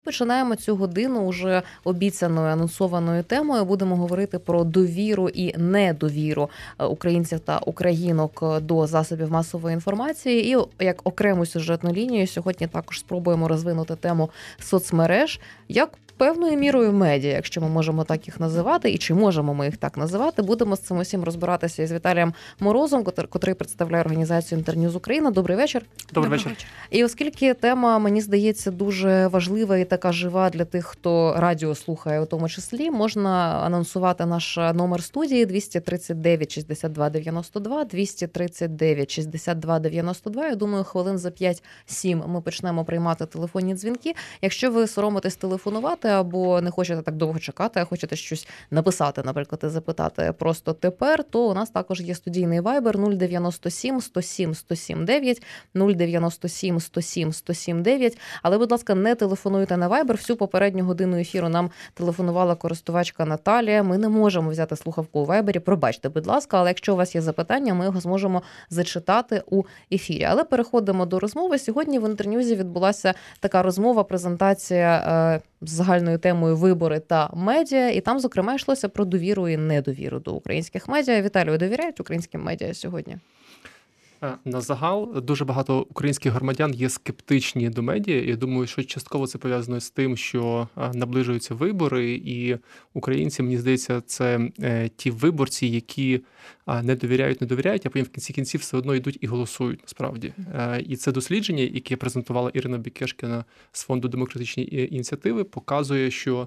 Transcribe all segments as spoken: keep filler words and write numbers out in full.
Починаємо цю годину уже обіцяною, анонсованою темою. Будемо говорити про довіру і недовіру українців та українок до засобів масової інформації. І як окрему сюжетну лінію сьогодні також спробуємо розвинути тему соцмереж, як певною мірою медіа, якщо ми можемо так їх називати, і чи можемо ми їх так називати. Будемо з цим усім розбиратися із Віталієм Морозом, котрий представляє організацію Інтерньюз Україна. Добрий вечір. Добрий вечір. І оскільки тема, мені здається, дуже важлива і така жива для тих, хто радіо слухає у тому числі, можна анонсувати наш номер студії двісті тридцять дев'ять шістдесят два дев'яносто два, двісті тридцять дев'ять шістдесят два дев'яносто два. Я думаю, хвилин за п'ять-сім ми почнемо приймати телефонні дзвінки. Якщо ви соромитесь телефонувати або не хочете так довго чекати, а хочете щось написати, наприклад, і запитати просто тепер, то у нас також є студійний вайбер нуль дев'яносто сім сто сім сто сім дев'ять, нуль дев'яносто сім сто сім сто сім дев'ять. Але, будь ласка, не телефонуйте на вайбер. Всю попередню годину ефіру нам телефонувала користувачка Наталія. Ми не можемо взяти слухавку у вайбері. Пробачте, будь ласка, але якщо у вас є запитання, ми його зможемо зачитати у ефірі. Але переходимо до розмови. Сьогодні в Інтерньюзі відбулася така розмова, презентація з загальною темою «Вибори та медіа». І там, зокрема, йшлося про довіру і недовіру до українських медіа. Віталію, довіряють українським медіа сьогодні? На загал дуже багато українських громадян є скептичні до медіа. Я думаю, що частково це пов'язано з тим, що наближуються вибори, і українці, мені здається, це ті виборці, які не довіряють, не довіряють, а потім в кінці кінців все одно йдуть і голосують, насправді. І це дослідження, яке презентувала Ірина Бекешкіна з Фонду демократичні ініціативи, показує, що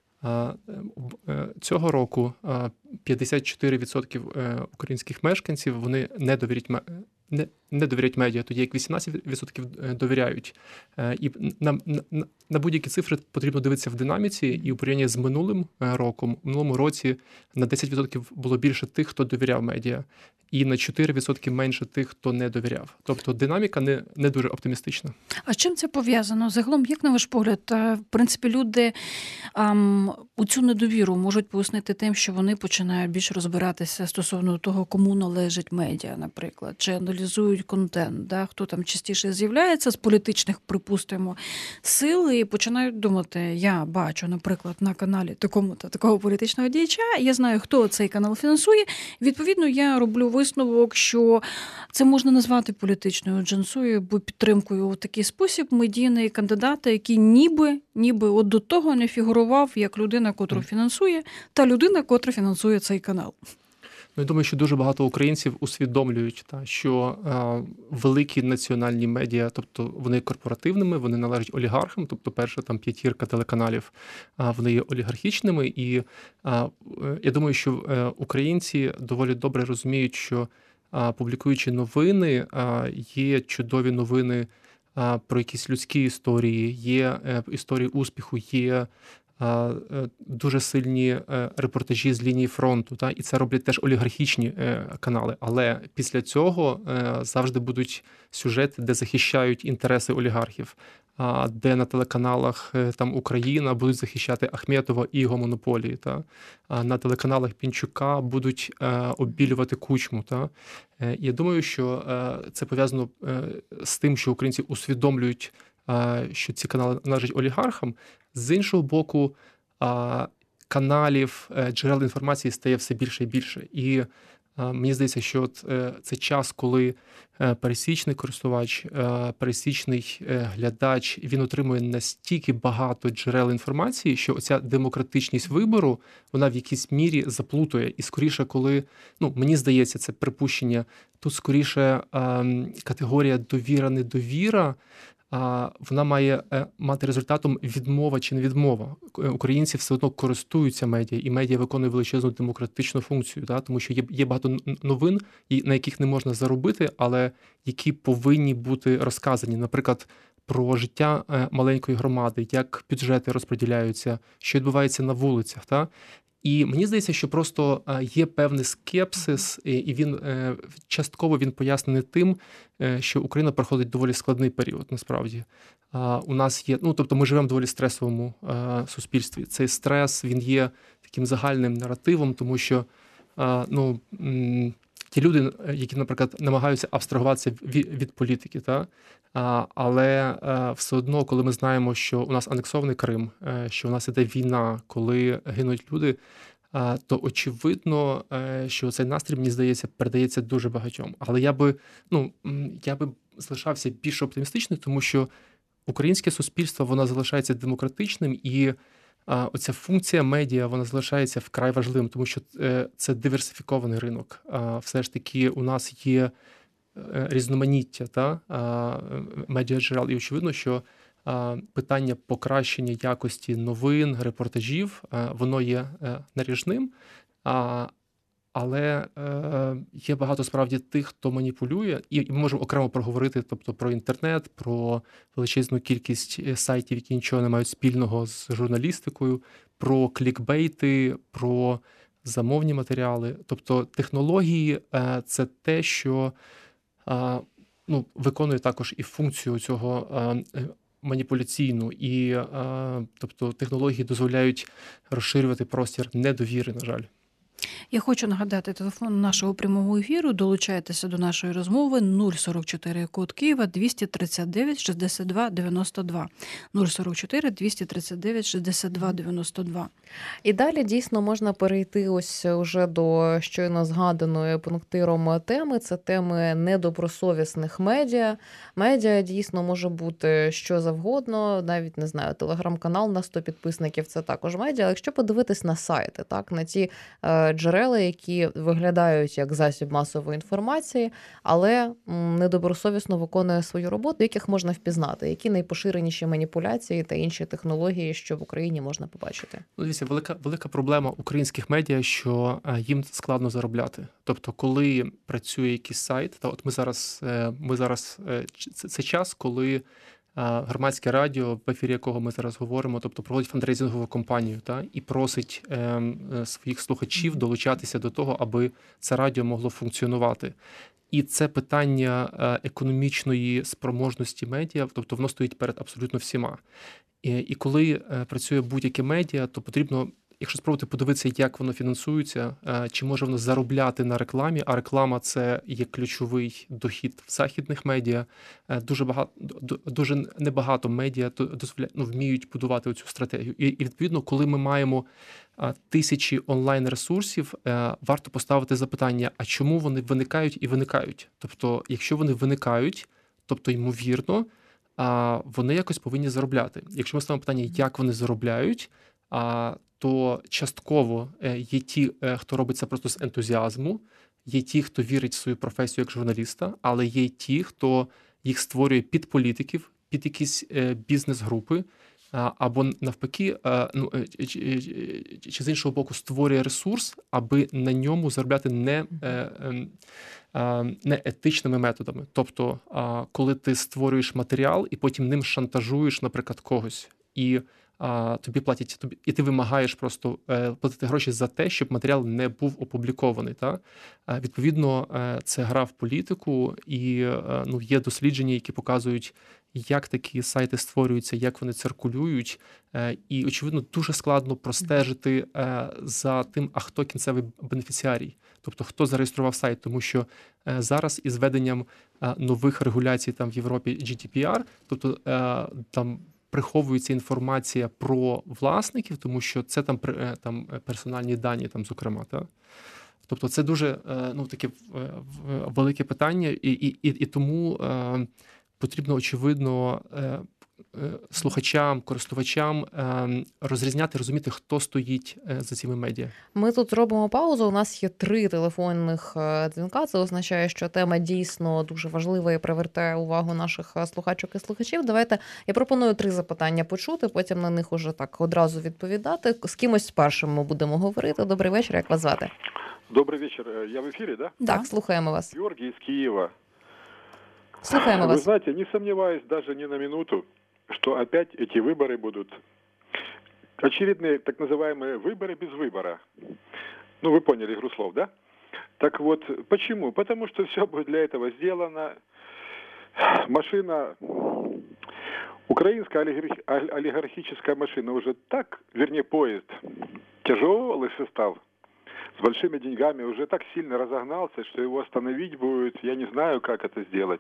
цього року п'ятдесят чотири відсотки українських мешканців, вони не довіряють Не, не довіряють медіа, тоді як вісімнадцять відсотків довіряють. І на, на, на будь-які цифри потрібно дивитися в динаміці, і у порівнянні з минулим роком, у минулому році на десять відсотків було більше тих, хто довіряв медіа, і на чотири відсотки менше тих, хто не довіряв. Тобто динаміка не, не дуже оптимістична. А з чим це пов'язано? Загалом, як на ваш погляд, в принципі, люди ам, у цю недовіру можуть пояснити тим, що вони починають більш розбиратися стосовно того, кому належить медіа, наприклад, чи аналізують контент, да? Хто там частіше з'являється з політичних, припустимо, сил, і починають думати, я бачу, наприклад, на каналі такому-то, такого політичного діяча, я знаю, хто цей канал фінансує, відповідно, я роблю висновок, що це можна назвати політичною джинсою або підтримкою у такий спосіб медійний кандидата, який ніби, ніби от до того не фігурував як людина, котру фінансує, та людина, котра фінансує цей канал. Ну, я думаю, що дуже багато українців усвідомлюють, та, що е, великі національні медіа, тобто вони корпоративними, вони належать олігархам, тобто перша там п'ятірка телеканалів, е, вони є олігархічними. І е, я думаю, що е, українці доволі добре розуміють, що е, публікуючи новини, е, є чудові новини е, про якісь людські історії, є е, історії успіху, є дуже сильні репортажі з лінії фронту, та, і це роблять теж олігархічні канали. Але після цього завжди будуть сюжети, де захищають інтереси олігархів, де на телеканалах там Україна будуть захищати Ахметова і його монополії, та, на телеканалах Пінчука будуть оббілювати Кучму. Та. Я думаю, що це пов'язано з тим, що українці усвідомлюють, що ці канали належать олігархам. З іншого боку, каналів, джерел інформації стає все більше і більше. І мені здається, що от це час, коли пересічний користувач, пересічний глядач, він отримує настільки багато джерел інформації, що оця демократичність вибору, вона в якійсь мірі заплутує. І скоріше, коли, ну, мені здається, це припущення, тут скоріше категорія довіра-недовіра, вона має мати результатом відмова чи не відмова. Українці все одно користуються медіа, і медіа виконує величезну демократичну функцію, да? Тому що є, є багато новин, на яких не можна заробити, але які повинні бути розказані. Наприклад, про життя маленької громади, як бюджети розподіляються, що відбувається на вулицях. Та? І мені здається, що просто є певний скепсис, і він частково він пояснений тим, що Україна проходить доволі складний період, насправді. У нас є, ну, тобто ми живемо в доволі стресовому суспільстві. Цей стрес, він є таким загальним наративом, тому що, ну, ті люди, які, наприклад, намагаються абстрагуватися від, від політики, та? А, але а, все одно, коли ми знаємо, що у нас анексований Крим, а, що у нас іде війна, коли гинуть люди, а, то очевидно, а, що цей настрій, мені здається, передається дуже багатьом. Але я би, ну, я би залишався більш оптимістичним, тому що українське суспільство, воно залишається демократичним, і а, оця функція медіа, вона залишається вкрай важливим, тому що е, це диверсифікований ринок. А, все ж таки у нас є е, різноманіття та, а, медіаджерел, і очевидно, що а, питання покращення якості новин, репортажів, а, воно є е, наріжним. А, Але е, є багато справді тих, хто маніпулює, і ми можемо окремо проговорити, тобто про інтернет, про величезну кількість сайтів, які нічого не мають спільного з журналістикою, про клікбейти, про замовні матеріали. Тобто технології е, – це те, що е, ну, виконує також і функцію цього е, маніпуляційну, і е, тобто технології дозволяють розширювати простір недовіри, на жаль. Я хочу нагадати телефон нашого прямого ефіру. Долучайтеся до нашої розмови нуль сорок чотири код Києва двісті тридцять дев'ять шістдесят два дев'яносто два. нуль сорок чотири двісті тридцять дев'ять шістдесят два дев'яносто два. І далі дійсно можна перейти ось уже до щойно згаданої пунктиром теми. Це теми недобросовісних медіа. Медіа дійсно може бути що завгодно, навіть, не знаю, телеграм-канал на сто підписників – це також медіа. Але якщо подивитись на сайти, так, на ті джерела, які виглядають як засіб масової інформації, але недобросовісно виконує свою роботу, яких можна впізнати, які найпоширеніші маніпуляції та інші технології, що в Україні можна побачити. Ну, дивіться, велика, велика проблема українських медіа, що їм складно заробляти. Тобто, коли працює якийсь сайт, то от ми зараз, ми зараз це, це час, коли громадське радіо, в ефірі якого ми зараз говоримо, тобто проводить фандрейзингову кампанію, та, і просить е, своїх слухачів долучатися до того, аби це радіо могло функціонувати. І це питання економічної спроможності медіа, тобто воно стоїть перед абсолютно всіма. І, і коли працює будь-яке медіа, то потрібно, якщо спробувати подивитися, як воно фінансується, чи може воно заробляти на рекламі, а реклама – це є ключовий дохід в західних медіа. Дуже багато, дуже небагато медіа дозволяє, ну, вміють будувати цю стратегію. І, і, відповідно, коли ми маємо тисячі онлайн-ресурсів, варто поставити запитання, а чому вони виникають і виникають? Тобто, якщо вони виникають, тобто, ймовірно, вони якось повинні заробляти. Якщо ми ставимо питання, як вони заробляють, то частково є ті, хто робить це просто з ентузіазму, є ті, хто вірить в свою професію як журналіста, але є ті, хто їх створює під політиків, під якісь бізнес-групи, або навпаки, ну, чи, чи з іншого боку створює ресурс, аби на ньому заробляти не, не етичними методами. Тобто, коли ти створюєш матеріал і потім ним шантажуєш, наприклад, когось, і а, тобі платять, тобі, і ти вимагаєш просто е, платити гроші за те, щоб матеріал не був опублікований. Та? Е, відповідно, е, це гра в політику, і е, ну, є дослідження, які показують, як такі сайти створюються, як вони циркулюють. Е, і, очевидно, дуже складно простежити е, за тим, а хто кінцевий бенефіціарій. Тобто, хто зареєстрував сайт, тому що е, зараз із введенням е, нових регуляцій там в Європі джі ді пі ар, тобто е, там приховується інформація про власників, тому що це там, там персональні дані, там, зокрема. Та? Тобто це дуже ну, таке велике питання, і, і, і, і тому е, потрібно, очевидно, е, слухачам, користувачам розрізняти, розуміти, хто стоїть за цими медіа. Ми тут зробимо паузу. У нас є три телефонних дзвінка. Це означає, що тема дійсно дуже важлива і привертає увагу наших слухачок і слухачів. Давайте, я пропоную три запитання почути, потім на них уже так одразу відповідати. З кимось першим ми будемо говорити. Добрий вечір, як вас звати? Добрий вечір. Я в ефірі, да? Так, да. Слухаємо вас. Георгій з Києва. Слухаємо вас. Вы знаете, не сомневаюсь даже ни на минуту, что опять эти выборы будут очередные так называемые выборы без выбора. Ну, вы поняли игру слов, да? Так вот, почему? Потому что все будет для этого сделано. Машина, украинская олигархическая машина уже так, вернее, поезд, тяжелый состав, с большими деньгами уже так сильно разогнался, что его остановить будет, я не знаю, как это сделать.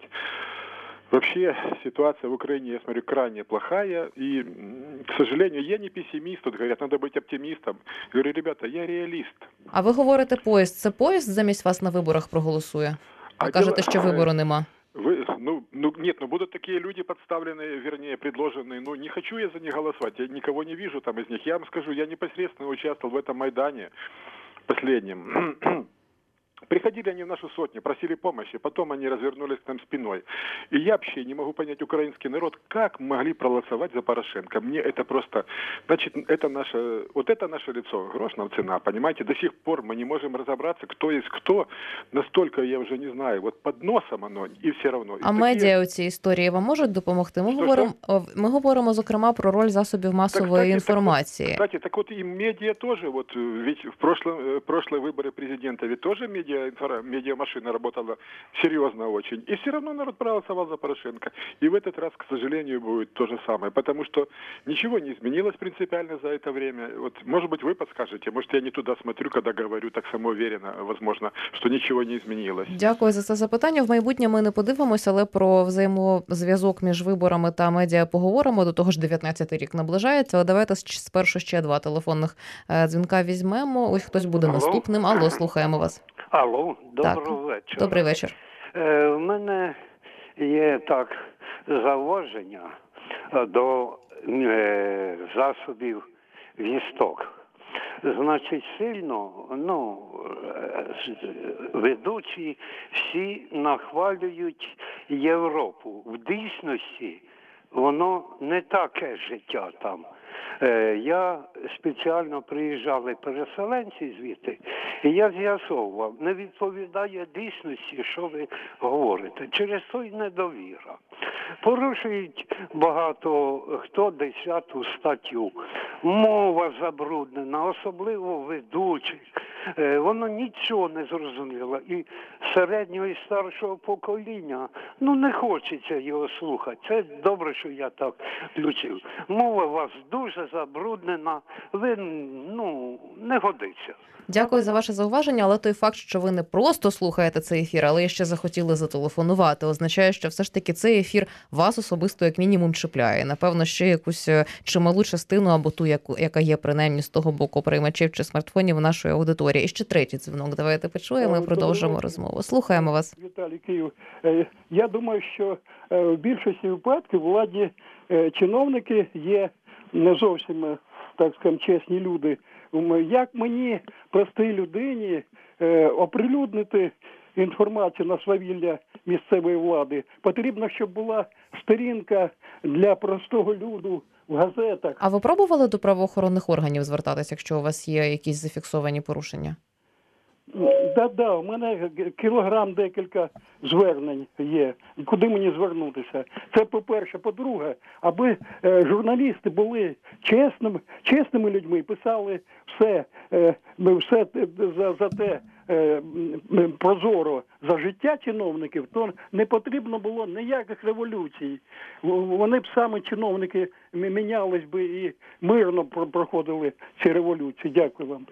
Вообще ситуация в Украине, я смотрю, крайне плохая, и, к сожалению, я не пессимист, тут говорят, надо быть оптимистом. Я говорю, ребята, я реалист. А ви говорите поїзд, це поїзд замість вас на виборах проголосує? Ви А кажете, дело- що вибору нема. Вы, ну, ну, нет, ну будут такие люди подставленные, вернее, предложенные. Ну, не хочу я за них голосовать, я никого не вижу там из них. Я вам скажу, я непосредственно участвовал в этом Майдане последнем. Приходили они в нашу сотню, просили помощи, потом они развернулись к нам спиной. И я вообще не могу понять украинский народ, как могли проголосовать за Порошенко. Мне это просто, значит, это наше, вот это наше лицо, грош нам цена, понимаете? До сих пор мы не можем разобраться, кто есть кто. Настолько, я уже не знаю, вот под носом оно, и все равно. И А такие... медіа у цій історії вам можуть допомогти? Ми Що, говоримо, ми говоримо, зокрема, про роль засобів масової кстати, інформації. Так вот, кстати, так вот и медиа тоже, вот ведь в прошлом, э, прошлые выборы президента ведь тоже медиа, инфора- медиамашина работала серьезно очень. И все равно народ проголосовал за Порошенко. И в этот раз, к сожалению, будет то же самое. Потому что ничего не изменилось принципиально за это время. Вот, может быть, вы подскажете, может, я не туда смотрю, когда говорю так самоуверенно, возможно, что ничего не изменилось. Дякую за це запитання. В майбутнє ми не подивимося, але про взаємозв'язок між виборами та медіа поговоримо. До того ж, дев'ятнадцятий рік наближається. Але давайте спершу ще два телефонних дзвінка візьмемо. Ось хтось буде Алло. наступним. Алло, слухаємо вас. Алло, доброго Так. вечора. Добрий вечір. Е, У мене є так зауваження до е, засобів вісток. Значить, сильно, ну, е, ведучі всі нахвалюють Європу. В дійсності воно не таке життя там. Е, Я спеціально приїжджали переселенці звідти, і я з'ясовував, не відповідає дійсності, що ви говорите. Через то й недовіра. Порушують багато хто десяту статтю. Мова забруднена, особливо ведучих. Е, Воно нічого не зрозуміло. І середнього і старшого покоління, ну не хочеться його слухати. Це добре, що я так включив. Мова у вас дуже забруднена, ви, ну, не годиться. Дякую за ваше зауваження, але той факт, що ви не просто слухаєте цей ефір, але ще захотіли зателефонувати, означає, що все ж таки цей ефір вас особисто як мінімум чіпляє. Напевно, ще якусь чималу частину або ту, яку, яка є принаймні з того боку приймачів чи смартфонів нашої аудиторії. І ще третій дзвінок. Давайте почуємо і продовжимо розмову. Слухаємо вас. Віталій, Київ. Я думаю, що в більшості випадків владні чиновники є не зовсім, так скажемо, чесні люди. Як мені, простій людині, оприлюднити інформацію на свавілля місцевої влади? Потрібно, щоб була сторінка для простого люду в газетах. А ви пробували до правоохоронних органів звертатися, якщо у вас є якісь зафіксовані порушення? Да-да, у мене кілограм декілька звернень є. Куди мені звернутися? Це по-перше. По-друге, аби е, журналісти були чесними, чесними людьми, писали все, е, все за, за те е, прозоро за життя чиновників, то не потрібно було ніяких революцій. Вони б саме чиновники мінялись би і мирно проходили ці революції. Дякую вам.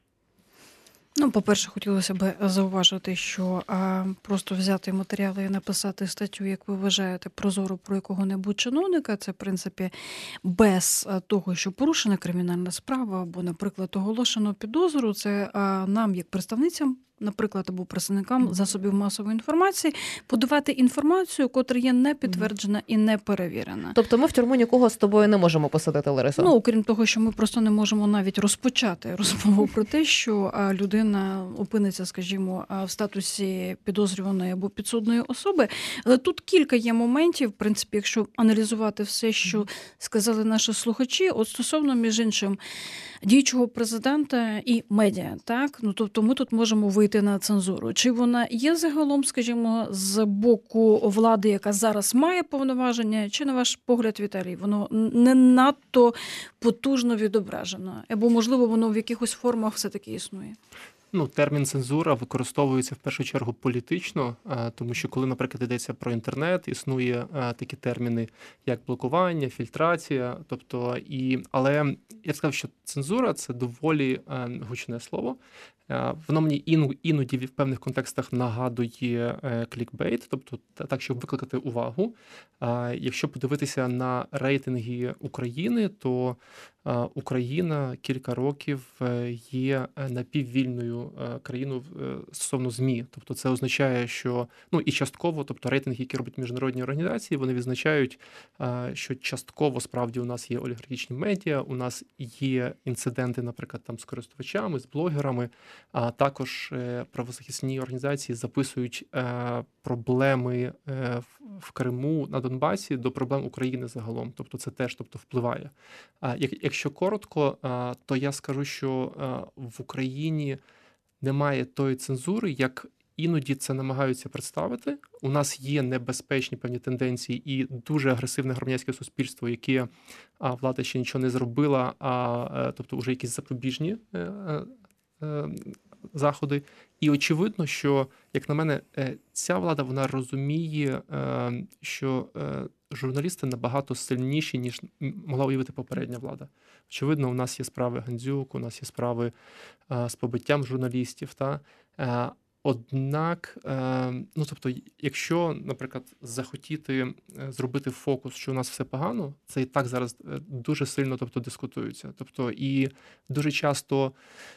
Ну, по-перше, хотілося б зауважити, що а, просто взяти матеріали і написати статтю, як ви вважаєте, прозоро про якого-небудь чиновника, це, в принципі, без того, що порушена кримінальна справа або, наприклад, оголошено підозру, це а, нам, як представницям, наприклад, або представникам засобів масової інформації, подавати інформацію, котра є не підтверджена і не перевірена. Тобто ми в тюрму нікого з тобою не можемо посадити, Ларисо? Ну, окрім того, що ми просто не можемо навіть розпочати розмову про те, що людина опиниться, скажімо, в статусі підозрюваної або підсудної особи. Але тут кілька є моментів, в принципі, якщо аналізувати все, що сказали наші слухачі, от стосовно, між іншим, діючого президента і медіа, так? Ну, тобто ми тут можемо вийти на цензуру. Чи вона є загалом, скажімо, з боку влади, яка зараз має повноваження, чи, на ваш погляд, Віталій, воно не надто потужно відображено? Або, можливо, воно в якихось формах все-таки існує? Ну, термін цензура використовується в першу чергу політично, тому що коли, наприклад, йдеться про інтернет, існує такі терміни, як блокування, фільтрація. Тобто, і, але я б сказав, що цензура – це доволі гучне слово. Воно мені іноді в певних контекстах нагадує клікбейт, тобто так, щоб викликати увагу. Якщо подивитися на рейтинги України, то Україна кілька років є напіввільною країною стосовно ЗМІ. Тобто це означає, що, ну і частково, тобто рейтинги, які роблять міжнародні організації, вони відзначають, що частково справді у нас є олігархічні медіа, у нас є інциденти, наприклад, там з користувачами, з блогерами, а також правозахисні організації записують проблеми в Криму, на Донбасі до проблем України загалом. Тобто це теж, тобто, впливає. Якщо коротко, то я скажу, що в Україні немає тої цензури, як іноді це намагаються представити. У нас є небезпечні певні тенденції і дуже агресивне громадянське суспільство, яке влада ще нічого не зробила, а тобто вже якісь запобіжні заходи. І очевидно, що, як на мене, ця влада, вона розуміє, що журналісти набагато сильніші, ніж могла уявити попередня влада. Очевидно, у нас є справи Гандзюк, у нас є справи з побиттям журналістів. Та? Однак, ну, тобто, якщо, наприклад, захотіти зробити фокус, що у нас все погано, це і так зараз дуже сильно, тобто, дискутується. Тобто, і дуже часто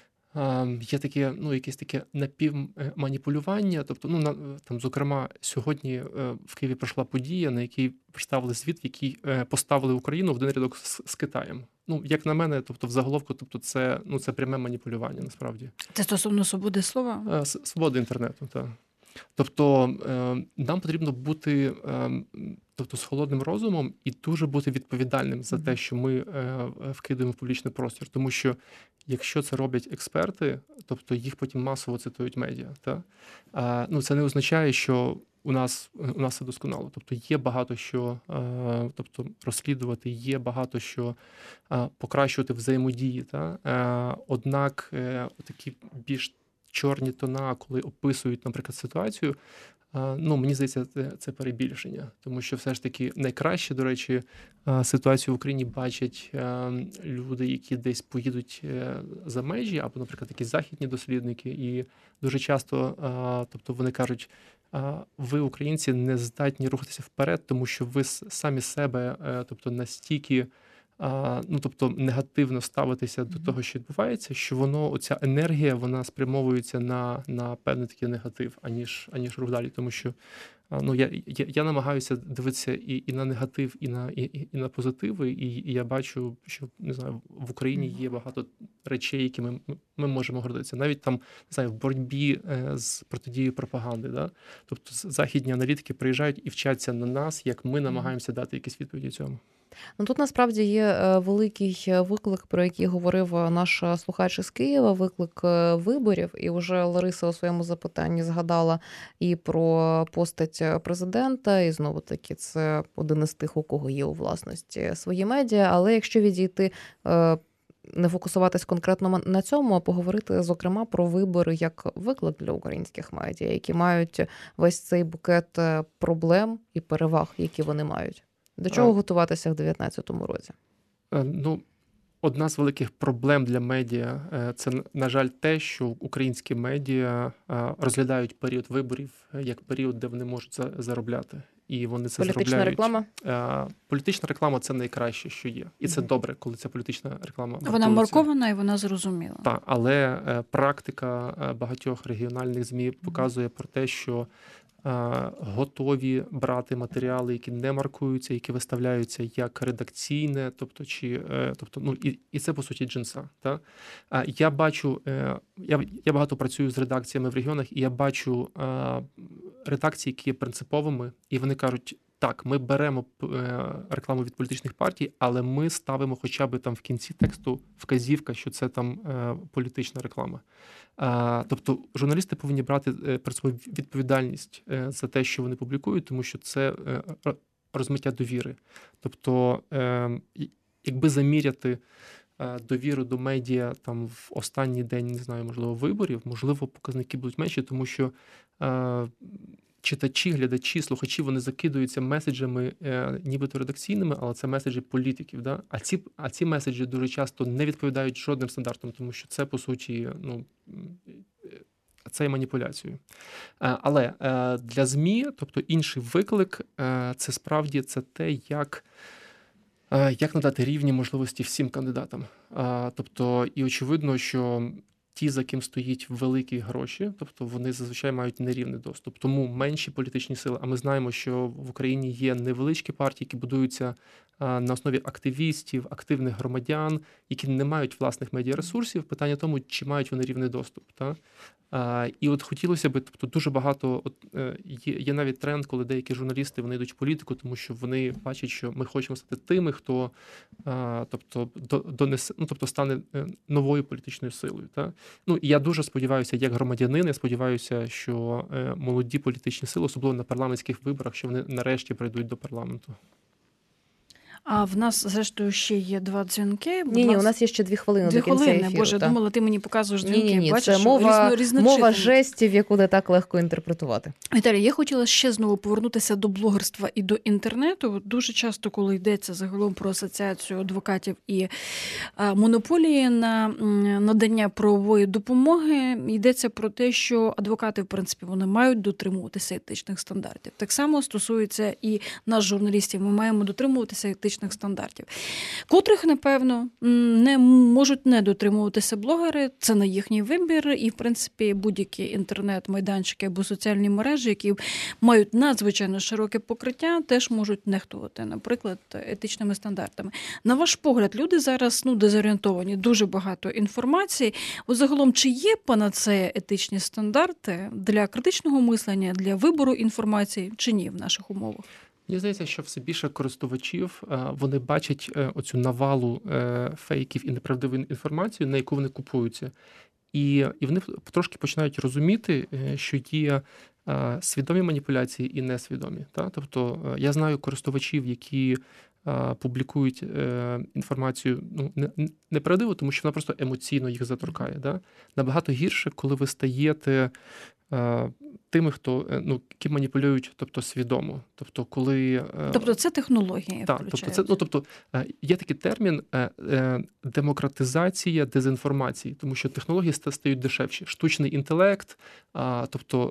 є таке, ну, якесь таке напівманіпулювання. Тобто, ну, на, там, зокрема, сьогодні в Києві пройшла подія, на якій представили звіт, в який поставили Україну в один рядок з, з Китаєм. Ну, як на мене, тобто в заголовку, тобто це, ну, це пряме маніпулювання, насправді. Це стосовно свободи слова? Свободи інтернету, так. Тобто нам потрібно бути, тобто, з холодним розумом і дуже бути відповідальним за те, що ми вкидаємо в публічний простір. Тому що якщо це роблять експерти, тобто їх потім масово цитують медіа. Та? Ну, це не означає, що у нас, у нас все досконало. Тобто є багато що, тобто, розслідувати, є багато що покращувати взаємодії. Та? Однак такі більш чорні тона, коли описують, наприклад, ситуацію, ну, мені здається, це, це перебільшення. Тому що все ж таки найкраще, до речі, ситуацію в Україні бачать люди, які десь поїдуть за межі, або, наприклад, якісь західні дослідники. І дуже часто, тобто, вони кажуть, ви, українці, не здатні рухатися вперед, тому що ви самі себе, тобто, настільки, ну, тобто, негативно ставитися до того, що відбувається, що воно, оця енергія, вона спрямовується на, на певний такий негатив, аніж, аніж рух далі. Тому що, ну, я, я, я намагаюся дивитися і, і на негатив, і на, і, і на позитиви, і, і я бачу, що, не знаю, в Україні є багато речей, які ми, ми можемо гордитися. Навіть там, не знаю, в боротьбі з протидією пропаганди, да? Тобто західні аналітики приїжджають і вчаться на нас, як ми намагаємося дати якісь відповіді цьому. Ну, тут насправді є великий виклик, про який говорив наш слухач із Києва, виклик виборів. І вже Лариса у своєму запитанні згадала і про постать президента, і знову-таки це один із тих, у кого є у власності свої медіа. Але якщо відійти, не фокусуватись конкретно на цьому, а поговорити, зокрема, про вибори як виклик для українських медіа, які мають весь цей букет проблем і переваг, які вони мають. До чого готуватися в дев'ятнадцятому році? Ну, одна з великих проблем для медіа – це, на жаль, те, що українські медіа розглядають період виборів як період, де вони можуть заробляти. І вони це політична заробляють. реклама? Політична реклама – це найкраще, що є. І це mm-hmm. добре, коли ця політична реклама вартується. Вона маркована і вона зрозуміла. Так, але практика багатьох регіональних ЗМІ показує mm-hmm. про те, що готові брати матеріали, які не маркуються, які виставляються як редакційне, тобто, чи, тобто, ну, і, і це, по суті, джинса. Та? Я бачу, я, я багато працюю з редакціями в регіонах, і я бачу редакції, які є принциповими, і вони кажуть, так, ми беремо рекламу від політичних партій, але ми ставимо хоча б там в кінці тексту вказівка, що це там політична реклама. Тобто журналісти повинні брати перед собою відповідальність за те, що вони публікують, тому що це розмиття довіри. Тобто, якби заміряти довіру до медіа там в останній день, не знаю, можливо, виборів, можливо, показники будуть менші, тому що читачі, глядачі, слухачі, вони закидуються меседжами е, нібито редакційними, але це меседжі політиків. Да? А ці, а ці меседжі дуже часто не відповідають жодним стандартам, тому що це, по суті, ну, це є маніпуляцією. Е, але е, для ЗМІ, тобто інший виклик, е, це справді це те, як е, як надати рівні можливості всім кандидатам. Е, тобто, і очевидно, що ті, за ким стоїть великі гроші, тобто вони зазвичай мають нерівний доступ. Тому менші політичні сили, а ми знаємо, що в Україні є невеличкі партії, які будуються на основі активістів, активних громадян, які не мають власних медіаресурсів. Питання в тому, чи мають вони рівний доступ. Та? І от хотілося б, тобто дуже багато, от, є, є навіть тренд, коли деякі журналісти, вони йдуть в політику, тому що вони бачать, що ми хочемо стати тими, хто тобто, донесе, ну, тобто стане новою політичною силою. Та? Ну, і я дуже сподіваюся, як громадянин, я сподіваюся, що молоді політичні сили, особливо на парламентських виборах, що вони нарешті прийдуть до парламенту. А в нас, зрештою, ще є два дзвінки. Ні, ні, у нас є ще дві хвилини дві до кінця хвилини. ефіру. Боже, та. думала, ти мені показуєш дзвінки. Ні, ні, ні. Бачиш, це мова, різно, мова жестів, яку не так легко інтерпретувати. Віталій, я хотіла ще знову повернутися до блогерства і до інтернету. Дуже часто, коли йдеться загалом про асоціацію адвокатів і монополії на надання правової допомоги, йдеться про те, що адвокати, в принципі, вони мають дотримуватися етичних стандартів. Так само стосується і нас, журналістів, ми маємо дотримуватися етичних стандартів, котрих, напевно, не можуть не дотримуватися блогери, це на їхній вибір, і, в принципі, будь-які інтернет-майданчики або соціальні мережі, які мають надзвичайно широке покриття, теж можуть нехтувати, наприклад, етичними стандартами. На ваш погляд, люди зараз, ну, дезорієнтовані, дуже багато інформації. От загалом, чи є панацея етичні стандарти для критичного мислення, для вибору інформації, чи ні в наших умовах? Мені здається, що все більше користувачів, вони бачать оцю навалу фейків і неправдиву інформацію, на яку вони купуються. І, і вони трошки починають розуміти, що є свідомі маніпуляції і несвідомі. Та? Тобто я знаю користувачів, які публікують інформацію ну, неправдиву, тому що вона просто емоційно їх заторкає. Да? Набагато гірше, коли ви стаєте тими, хто, ну, ким маніпулюють, тобто свідомо. Тобто, коли... Тобто це технології так, тобто, це, ну, тобто є такий термін демократизація дезінформації, тому що технології стають дешевші. Штучний інтелект, тобто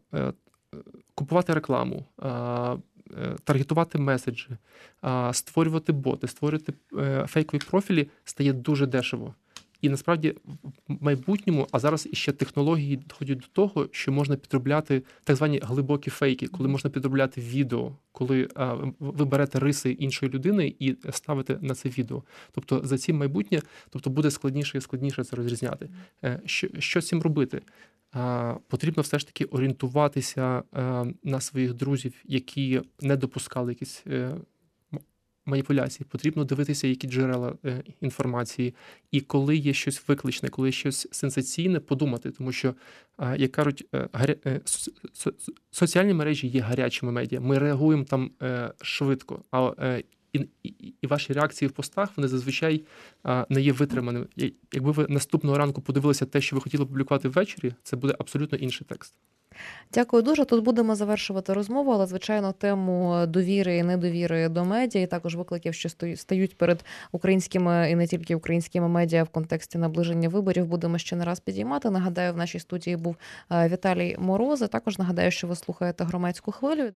купувати рекламу, таргетувати меседжі, створювати боти, створювати фейкові профілі стає дуже дешево. І насправді в майбутньому, а зараз іще технології доходять до того, що можна підробляти так звані глибокі фейки, коли можна підробляти відео, коли а, ви берете риси іншої людини і ставите на це відео. Тобто за цим майбутнє, тобто буде складніше і складніше це розрізняти. Що, що з цим робити? А, потрібно все ж таки орієнтуватися а, на своїх друзів, які не допускали якісь маніпуляції, потрібно дивитися, які джерела е, інформації. І коли є щось викличне, коли є щось сенсаційне, подумати. Тому що, е, як кажуть, е, гаря... е, со... Со... соціальні мережі є гарячими медіа. Ми реагуємо там е, швидко. А е, і, і, і ваші реакції в постах, вони зазвичай е, не є витриманими. Якби ви наступного ранку подивилися те, що ви хотіли публікувати ввечері, це буде абсолютно інший текст. Дякую дуже. Тут будемо завершувати розмову, але, звичайно, тему довіри і недовіри до медіа, і також викликів, що стають перед українськими і не тільки українськими медіа в контексті наближення виборів, будемо ще не раз підіймати. Нагадаю, в нашій студії був Віталій Мороз. Також нагадаю, що ви слухаєте «Громадську хвилю».